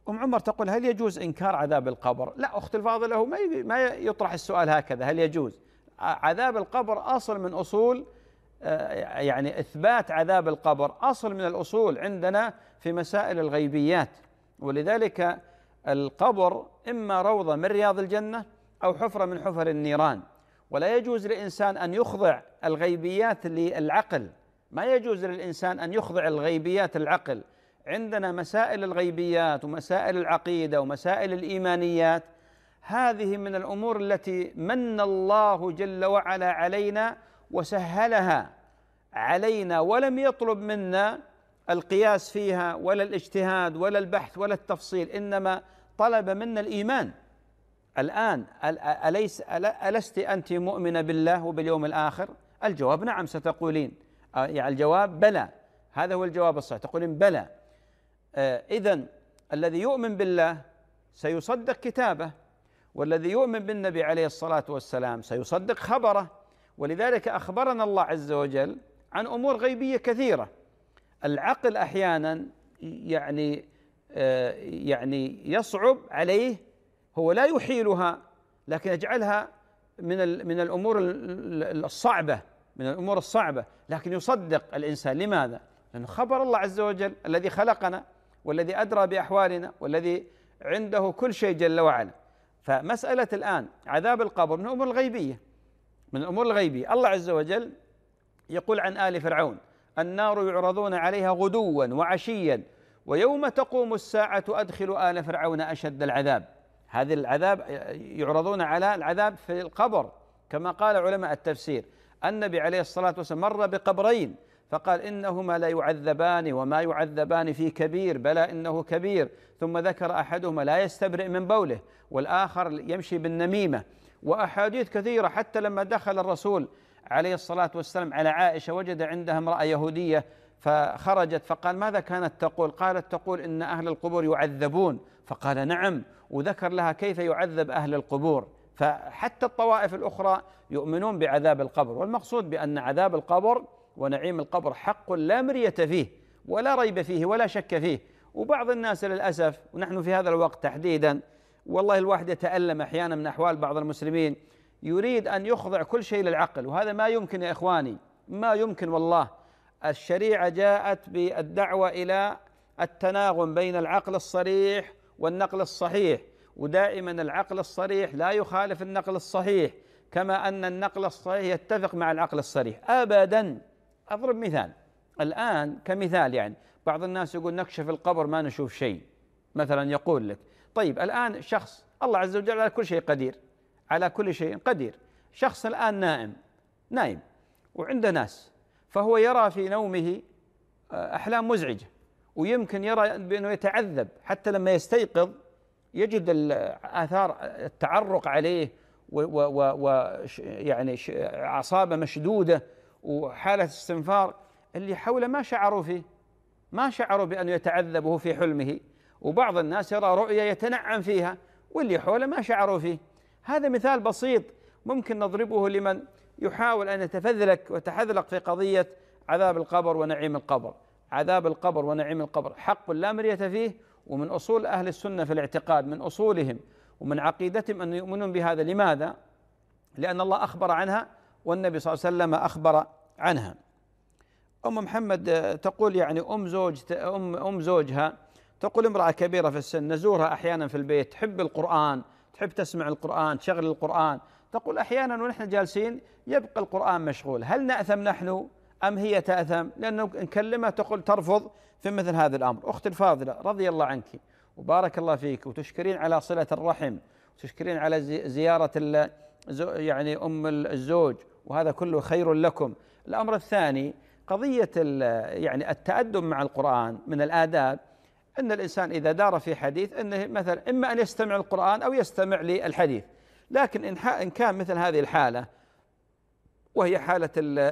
أم عمر تقول هل يجوز إنكار عذاب القبر؟ لا أخت الفاضلة، هو ما يطرح السؤال هكذا هل يجوز. عذاب القبر أصل من أصول، يعني إثبات عذاب القبر أصل من الأصول عندنا في مسائل الغيبيات، ولذلك القبر إما روضة من رياض الجنة أو حفرة من حفر النيران، ولا يجوز للإنسان أن يخضع الغيبيات للعقل، ما يجوز للإنسان أن يخضع الغيبيات للعقل. عندنا مسائل الغيبيات ومسائل العقيدة ومسائل الإيمانيات، هذه من الأمور التي من الله جل وعلا علينا وسهلها علينا، ولم يطلب منا القياس فيها ولا الاجتهاد ولا البحث ولا التفصيل، إنما طلب منا الإيمان. الآن أليس ألست أنت مؤمنة بالله وباليوم الآخر؟ الجواب نعم ستقولين، يعني الجواب بلى، هذا هو الجواب الصحيح، تقولين بلى. إذن الذي يؤمن بالله سيصدق كتابه، والذي يؤمن بالنبي عليه الصلاة والسلام سيصدق خبره، ولذلك أخبرنا الله عز وجل عن أمور غيبية كثيرة. العقل أحيانا يعني يعني يصعب عليه، هو لا يحيلها لكن يجعلها من من الأمور الصعبة، من الأمور الصعبة، لكن يصدق الإنسان. لماذا؟ لأنه خبر الله عز وجل الذي خلقنا والذي أدرى بأحوالنا والذي عنده كل شيء جل وعلا. فمسألة الآن عذاب القبر من الأمور الغيبية، من الأمور الغيبية. الله عز وجل يقول عن آل فرعون: النار يعرضون عليها غدوا وعشيا ويوم تقوم الساعة أدخلوا آل فرعون أشد العذاب. هذه العذاب يعرضون على العذاب في القبر، كما قال علماء التفسير. النبي عليه الصلاة والسلام مر بقبرين فقال: إنهما لا يعذبان وما يعذبان في كبير، بلى إنه كبير. ثم ذكر أحدهما لا يستبرئ من بوله والآخر يمشي بالنميمة، وأحاديث كثيرة. حتى لما دخل الرسول عليه الصلاة والسلام على عائشة وجد عندها امرأة يهودية فخرجت، فقال: ماذا كانت تقول؟ قالت: تقول إن أهل القبور يعذبون. فقال: نعم، وذكر لها كيف يعذب أهل القبور. فحتى الطوائف الأخرى يؤمنون بعذاب القبر، والمقصود بأن عذاب القبر ونعيم القبر حق لا مرية فيه ولا ريب فيه ولا شك فيه. وبعض الناس للأسف، ونحن في هذا الوقت تحديدا والله الواحد يتألم أحيانا من أحوال بعض المسلمين، يريد أن يخضع كل شيء للعقل، وهذا ما يمكن يا إخواني، ما يمكن والله. الشريعة جاءت بالدعوة إلى التناغم بين العقل الصريح والنقل الصحيح، ودائما العقل الصريح لا يخالف النقل الصحيح، كما أن النقل الصحيح يتفق مع العقل الصريح أبدا. أضرب مثال الآن كمثال، يعني بعض الناس يقول نكشف القبر ما نشوف شيء، مثلا يقول لك طيب الآن شخص، الله عز وجل على كل شيء قدير، على كل شيء قدير. شخص الآن نائم نايم وعنده ناس، فهو يرى في نومه أحلام مزعجة، ويمكن يرى بأنه يتعذب، حتى لما يستيقظ يجد آثار التعرق عليه ويعني أعصابه مشدودة وحالة استنفار. اللي حوله ما شعروا فيه، ما شعروا بأنه يتعذب وهو في حلمه. وبعض الناس يرى رؤية يتنعم فيها واللي حوله ما شعروا فيه. هذا مثال بسيط ممكن نضربه لمن يحاول أن يتفذلك ويتحذلق في قضية عذاب القبر ونعيم القبر. عذاب القبر ونعيم القبر حق لا مرية فيه، ومن أصول أهل السنة في الاعتقاد، من أصولهم ومن عقيدتهم أن يؤمنون بهذا. لماذا؟ لأن الله أخبر عنها والنبي صلى الله عليه وسلم أخبر عنها. أم محمد تقول يعني أم زوج أم أم زوجها، تقول امرأة كبيرة في السن نزورها أحيانا في البيت، تحب القرآن، تحب تسمع القرآن، تشغل القرآن. تقول أحيانا ونحن جالسين يبقى القرآن مشغول، هل نأثم نحن أم هي تأثم؟ لأنه نكلمها تقول ترفض في مثل هذا الأمر. أختي الفاضلة رضي الله عنك وبارك الله فيك، وتشكرين على صلة الرحم، وتشكرين على زيارة يعني أم الزوج، وهذا كله خير لكم. الأمر الثاني قضية يعني التأدب مع القرآن. من الآداب أن الإنسان إذا دار في حديث أنه مثلا إما أن يستمع القرآن أو يستمع للحديث، لكن إن كان مثل هذه الحالة وهي حالة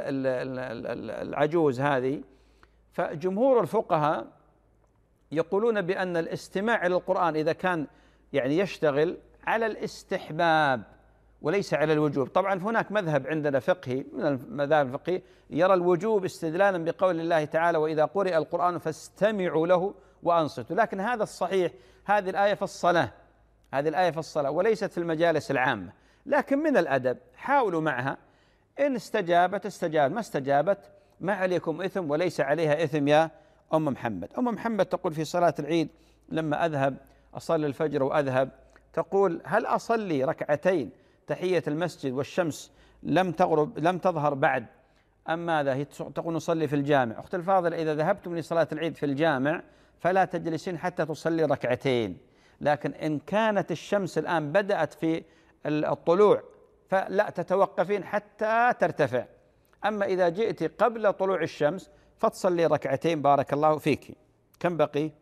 العجوز هذه، فجمهور الفقهاء يقولون بأن الاستماع إلى القرآن إذا كان يعني يشتغل على الاستحباب وليس على الوجوب. طبعا هناك مذهب عندنا فقهي من المذاهب الفقهية يرى الوجوب استدلالا بقول الله تعالى وإذا قرئ القرآن فاستمعوا له وأنصتوا، لكن هذا الصحيح، هذه الآية في الصلاة، هذه الآية في الصلاة وليست في المجالس العامة. لكن من الأدب حاولوا معها، إن استجابت استجابت، ما استجابت ما عليكم إثم وليس عليها إثم يا أم محمد. أم محمد تقول في صلاة العيد لما أذهب أصلي الفجر وأذهب، تقول هل أصلي ركعتين تحية المسجد والشمس لم تغرب لم تظهر بعد أم ماذا؟ هي تقول نصلي في الجامع. أخت الفاضل، إذا ذهبتم لصلاة العيد في الجامع فلا تجلسين حتى تصلي ركعتين، لكن إن كانت الشمس الآن بدأت في الطلوع فلا تتوقفين حتى ترتفع. أما إذا جئت قبل طلوع الشمس فتصلي ركعتين بارك الله فيك. كم بقي؟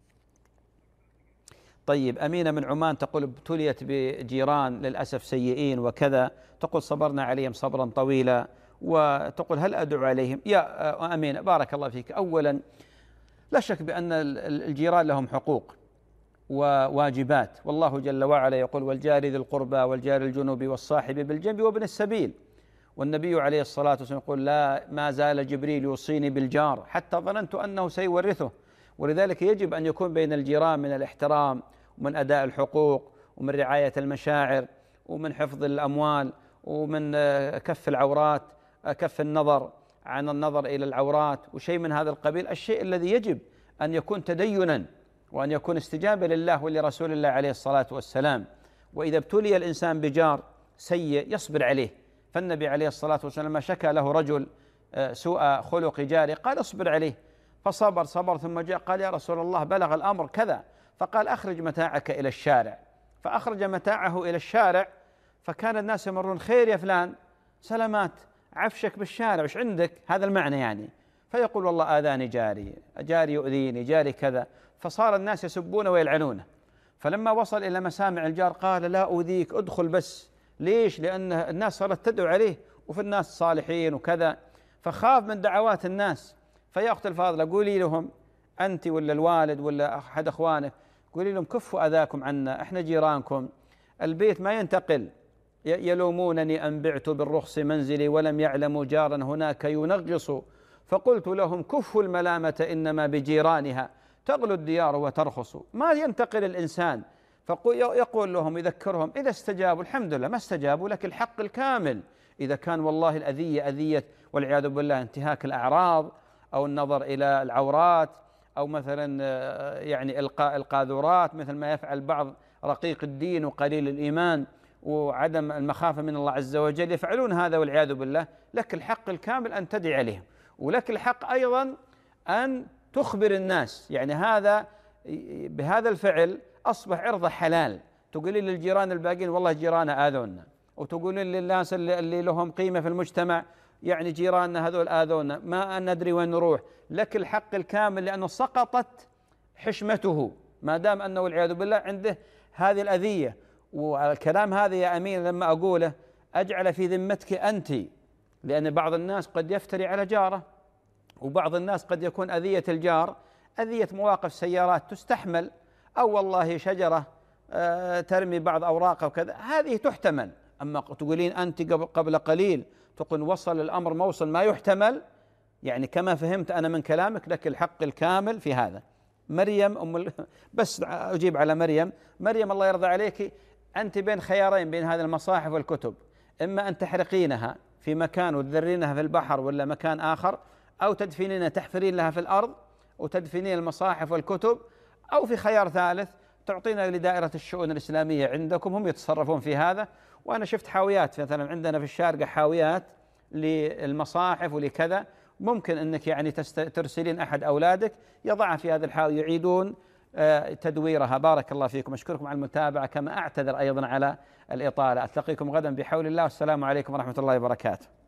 طيب، أمينة من عمان تقول ابتليت بجيران للأسف سيئين وكذا، تقول صبرنا عليهم صبرا طويلا، وتقول هل أدعو عليهم؟ يا أمينة بارك الله فيك، أولا لا شك بأن الجيران لهم حقوق وواجبات، والله جل وعلا يقول والجار ذي القربى والجار الجنوب والصاحب بالجنب وابن السبيل، والنبي عليه الصلاة والسلام يقول لا ما زال جبريل يوصيني بالجار حتى ظننت أنه سيورثه. ولذلك يجب أن يكون بين الجيران من الاحترام ومن أداء الحقوق ومن رعاية المشاعر ومن حفظ الأموال ومن كف العورات، كف النظر عن النظر إلى العورات وشيء من هذا القبيل، الشيء الذي يجب أن يكون تدينا وأن يكون استجابة لله ولرسول الله عليه الصلاة والسلام. وإذا ابتلي الإنسان بجار سيء يصبر عليه، فالنبي عليه الصلاة والسلام ما شكى له رجل سوء خلق جاره قال اصبر عليه، فصبر صبر ثم جاء قال يا رسول الله بلغ الأمر كذا، فقال أخرج متاعك إلى الشارع، فأخرج متاعه إلى الشارع، فكان الناس يمرون خير يا فلان سلامات عفشك بالشارع وش عندك، هذا المعنى يعني، فيقول والله آذاني جاري، جاري يؤذيني، جاري كذا، فصار الناس يسبونه ويلعنونه. فلما وصل إلى مسامع الجار قال لا أؤذيك ادخل بس، ليش؟ لأن الناس صارت تدعو عليه وفي الناس صالحين وكذا، فخاف من دعوات الناس. فيا أخت الفاضلة قولي لهم أنت ولا الوالد ولا أحد أخوانك، قولي لهم كفوا أذاكم عنا، إحنا جيرانكم، البيت ما ينتقل، يلومونني أن بعت بالرخص منزلي ولم يعلموا جارا هناك ينغص، فقلت لهم كفوا الملامة إنما بجيرانها تغلو الديار وترخص. ما ينتقل الإنسان، فيقول لهم يذكرهم إذا استجابوا الحمد لله، ما استجابوا لك الحق الكامل. إذا كان والله الأذية أذية والعياذ بالله انتهاك الأعراض أو النظر إلى العورات أو مثلا يعني إلقاء القاذورات مثل ما يفعل بعض رقيق الدين وقليل الإيمان وعدم المخافة من الله عز وجل، يفعلون هذا والعياذ بالله، لك الحق الكامل أن تدعي عليهم، ولك الحق أيضا أن تخبر الناس، يعني هذا بهذا الفعل أصبح عرضه حلال، تقولين للجيران الباقين والله جيراننا آذونا، وتقولين للناس اللي لهم قيمة في المجتمع يعني جيراننا هذول آذونا ما ندري وين نروح، لك الحق الكامل لأنه سقطت حشمته ما دام أنه والعياذ بالله عنده هذه الأذية. والكلام هذا يا أمين لما أقوله أجعل في ذمتك أنت، لأن بعض الناس قد يفتري على جاره، وبعض الناس قد يكون أذية الجار أذية مواقف سيارات تستحمل، أو والله شجرة ترمي بعض أوراقها وكذا، هذه تحتمل. أما تقولين أنت قبل قليل تقول وصل الأمر موصل ما يحتمل، يعني كما فهمت أنا من كلامك لك الحق الكامل في هذا. مريم أم ال... بس أجيب على مريم. مريم الله يرضى عليك، أنت بين خيارين بين هذه المصاحف والكتب، إما أن تحرقينها في مكان وتذرينها في البحر ولا مكان آخر، أو تدفنينها تحفرين لها في الأرض وتدفنين المصاحف والكتب، أو في خيار ثالث تعطينا لدائرة الشؤون الإسلامية عندكم هم يتصرفون في هذا. وأنا شفت حاويات مثلا عندنا في الشارقة حاويات للمصاحف ولكذا، ممكن أنك يعني ترسلين أحد أولادك يضعها في هذا الحاوي يعيدون تدويرها. بارك الله فيكم، أشكركم على المتابعة، كما أعتذر أيضا على الإطالة. ألتقيكم غدا بحول الله، والسلام عليكم ورحمة الله وبركاته.